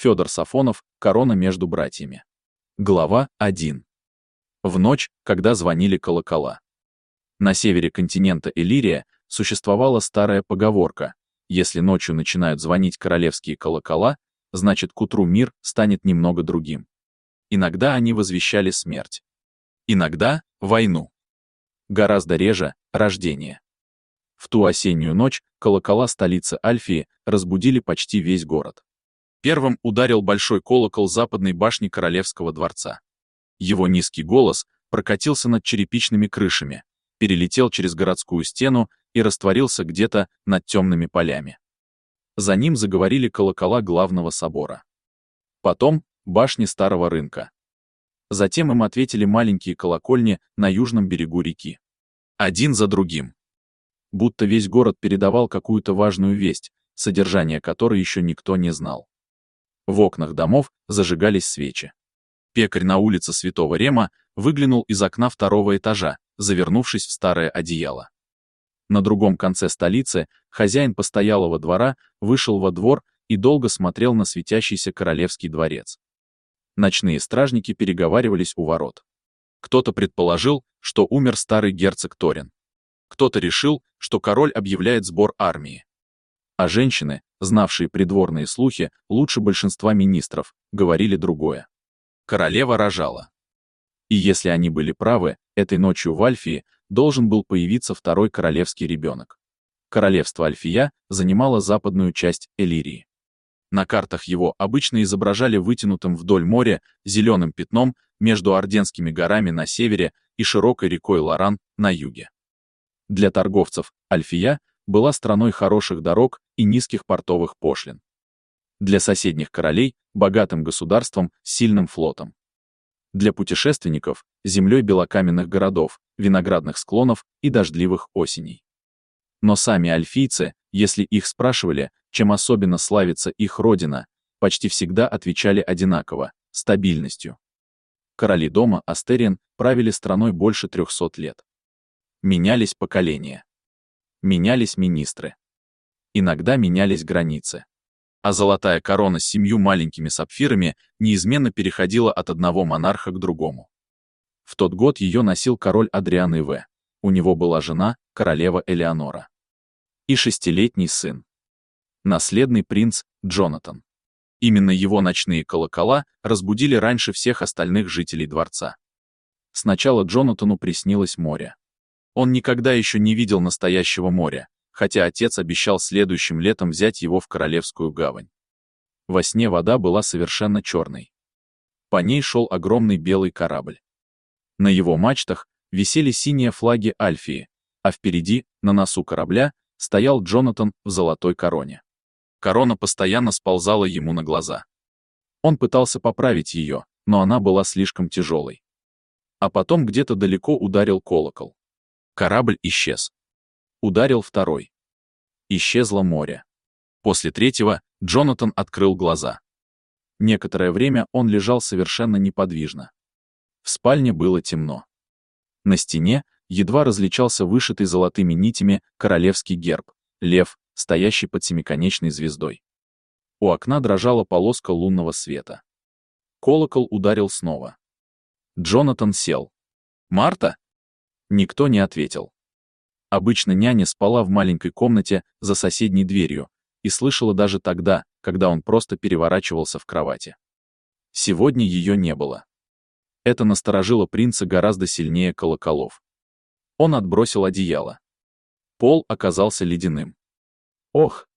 Федор Сафонов, «Корона между братьями». Глава 1. В ночь, когда звонили колокола. На севере континента Иллирия существовала старая поговорка: если ночью начинают звонить королевские колокола, значит, к утру мир станет немного другим. Иногда они возвещали смерть. Иногда — войну. Гораздо реже — рождение. В ту осеннюю ночь колокола столицы Альфии разбудили почти весь город. Первым ударил большой колокол западной башни Королевского дворца. Его низкий голос прокатился над черепичными крышами, перелетел через городскую стену и растворился где-то над темными полями. За ним заговорили колокола главного собора. Потом — башни Старого рынка. Затем им ответили маленькие колокольни на южном берегу реки. Один за другим. Будто весь город передавал какую-то важную весть, содержание которой еще никто не знал. В окнах домов зажигались свечи. Пекарь на улице Святого Рема выглянул из окна второго этажа, завернувшись в старое одеяло. На другом конце столицы хозяин постоялого двора вышел во двор и долго смотрел на светящийся королевский дворец. Ночные стражники переговаривались у ворот. Кто-то предположил, что умер старый герцог Торин. Кто-то решил, что король объявляет сбор армии. А женщины, знавшие придворные слухи лучше большинства министров, говорили другое. Королева рожала. И если они были правы, этой ночью в Альфии должен был появиться второй королевский ребенок. Королевство Альфия занимало западную часть Иллирии. На картах его обычно изображали вытянутым вдоль моря зеленым пятном между Орденскими горами на севере и широкой рекой Лоран на юге. Для торговцев Альфия была страной хороших дорог и низких портовых пошлин. Для соседних королей — богатым государством с сильным флотом. Для путешественников — землей белокаменных городов, виноградных склонов и дождливых осеней. Но сами альфийцы, если их спрашивали, чем особенно славится их родина, почти всегда отвечали одинаково — стабильностью. Короли дома Астериен правили страной больше 300 лет. Менялись поколения. Менялись министры. Иногда менялись границы. А золотая корона с 7 маленькими сапфирами неизменно переходила от одного монарха к другому. В тот год ее носил король Адриан И.В. У него была жена, королева Элеонора. И 6-летний сын. Наследный принц Джонатан. Именно его ночные колокола разбудили раньше всех остальных жителей дворца. Сначала Джонатану приснилось море. Он никогда еще не видел настоящего моря, хотя отец обещал следующим летом взять его в Королевскую гавань. Во сне вода была совершенно черной. По ней шел огромный белый корабль. На его мачтах висели синие флаги Альфии, а впереди, на носу корабля, стоял Джонатан в золотой короне. Корона постоянно сползала ему на глаза. Он пытался поправить ее, но она была слишком тяжелой. А потом где-то далеко ударил колокол. Корабль исчез. Ударил второй. Исчезло море. После третьего Джонатан открыл глаза. Некоторое время он лежал совершенно неподвижно. В спальне было темно. На стене едва различался вышитый золотыми нитями королевский герб — лев, стоящий под семиконечной звездой. У окна дрожала полоска лунного света. Колокол ударил снова. Джонатан сел. «Марта?» Никто не ответил. Обычно няня спала в маленькой комнате за соседней дверью и слышала даже тогда, когда он просто переворачивался в кровати. Сегодня ее не было. Это насторожило принца гораздо сильнее колоколов. Он отбросил одеяло. Пол оказался ледяным. «Ох!»